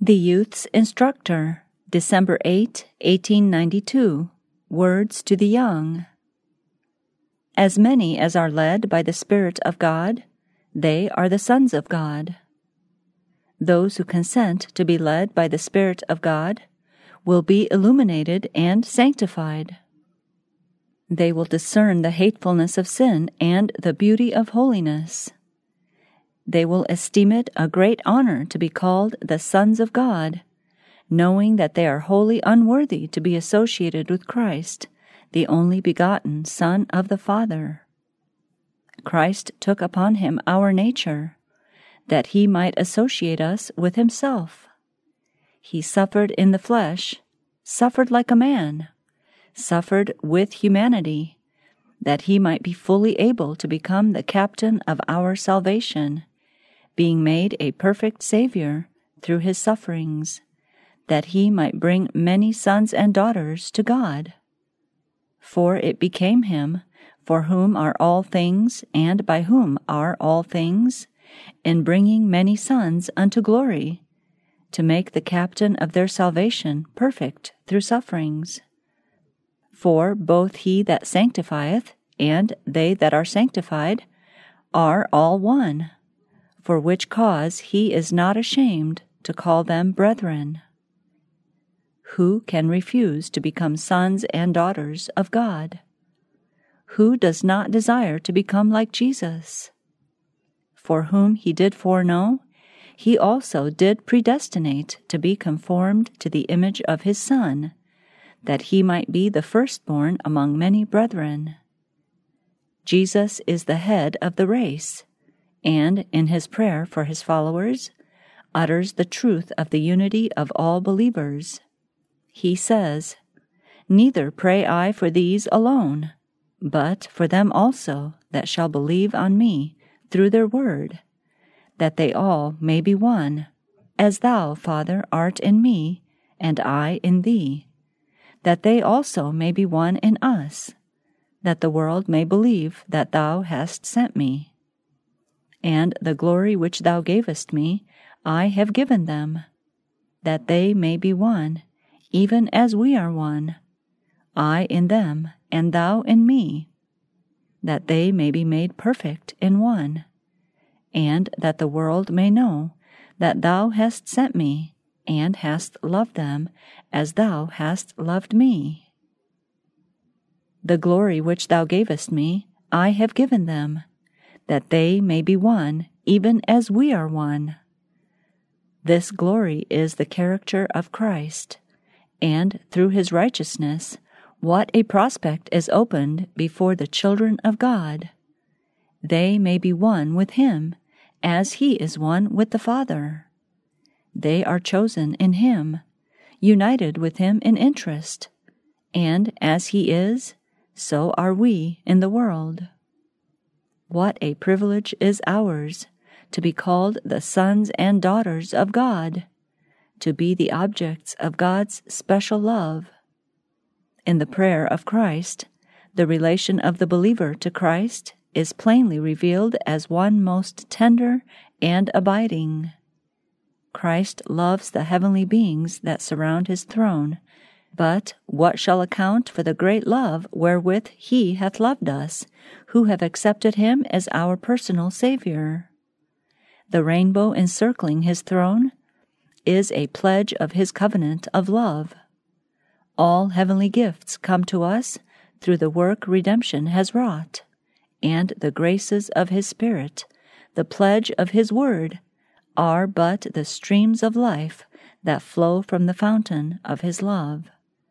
The Youth's Instructor, December 8, 1892. Words to the Young. As many as are led by the Spirit of God, they are the sons of God. Those who consent to be led by the Spirit of God will be illuminated and sanctified. They will discern the hatefulness of sin and the beauty of holiness. They will esteem it a great honor to be called the sons of God, knowing that they are wholly unworthy to be associated with Christ, the only begotten Son of the Father. Christ took upon him our nature, that he might associate us with himself. He suffered in the flesh, suffered like a man, suffered with humanity, that he might be fully able to become the captain of our salvation, being made a perfect Savior through his sufferings, that he might bring many sons and daughters to God. For it became him, for whom are all things, and by whom are all things, in bringing many sons unto glory, to make the captain of their salvation perfect through sufferings. For both he that sanctifieth and they that are sanctified are all one, for which cause he is not ashamed to call them brethren. Who can refuse to become sons and daughters of God? Who does not desire to become like Jesus? For whom he did foreknow, he also did predestinate to be conformed to the image of his Son, that he might be the firstborn among many brethren. Jesus is the head of the race, and in his prayer for his followers, utters the truth of the unity of all believers. He says, "Neither pray I for these alone, but for them also that shall believe on me through their word, that they all may be one, as thou, Father, art in me, and I in thee, that they also may be one in us, that the world may believe that thou hast sent me. And the glory which thou gavest me I have given them, that they may be one, even as we are one, I in them, and thou in me, that they may be made perfect in one, and that the world may know that thou hast sent me, and hast loved them as thou hast loved me. The glory which thou gavest me I have given them, that they may be one, even as we are one. This glory is the character of Christ, and through his righteousness, what a prospect is opened before the children of God. They may be one with him, as he is one with the Father. They are chosen in him, united with him in interest, and as he is, so are we in the world. What a privilege is ours, to be called the sons and daughters of God, to be the objects of God's special love. In the prayer of Christ, the relation of the believer to Christ is plainly revealed as one most tender and abiding. Christ loves the heavenly beings that surround his throne, but what shall account for the great love wherewith he hath loved us, who have accepted him as our personal Savior? The rainbow encircling his throne is a pledge of his covenant of love. All heavenly gifts come to us through the work redemption has wrought, and the graces of his Spirit, the pledge of his word, are but the streams of life that flow from the fountain of his love.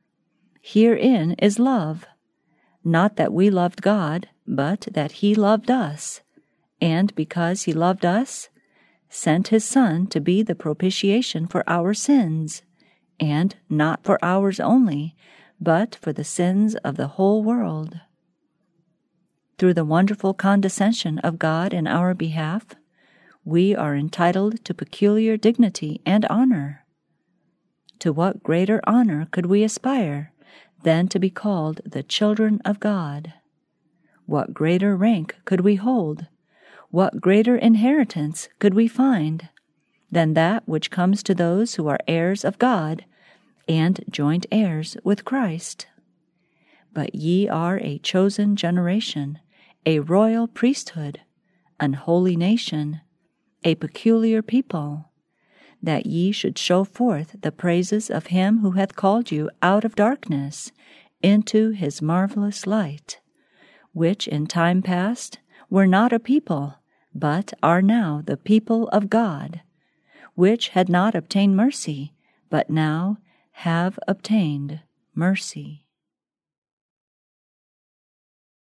Herein is love, not that we loved God, but that he loved us, and because he loved us, sent his Son to be the propitiation for our sins, and not for ours only, but for the sins of the whole world. Through the wonderful condescension of God in our behalf, we are entitled to peculiar dignity and honor. To what greater honor could we aspire than to be called the children of God? What greater rank could we hold? What greater inheritance could we find? than that which comes to those who are heirs of God and joint heirs with Christ. But ye are a chosen generation, a royal priesthood, an holy nation, a peculiar people, that ye should show forth the praises of him who hath called you out of darkness into his marvelous light, which in time past were not a people, but are now the people of God, which had not obtained mercy, but now have obtained mercy.